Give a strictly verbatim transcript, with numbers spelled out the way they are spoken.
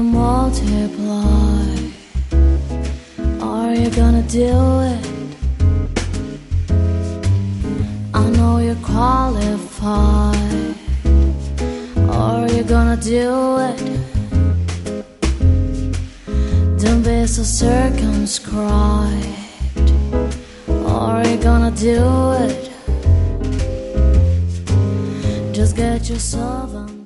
gonna multiply? Are you gonna do it? I know you're qualified. Are you gonna do it? Don't be so circumscribed. Are you gonna do it? Just get yourself on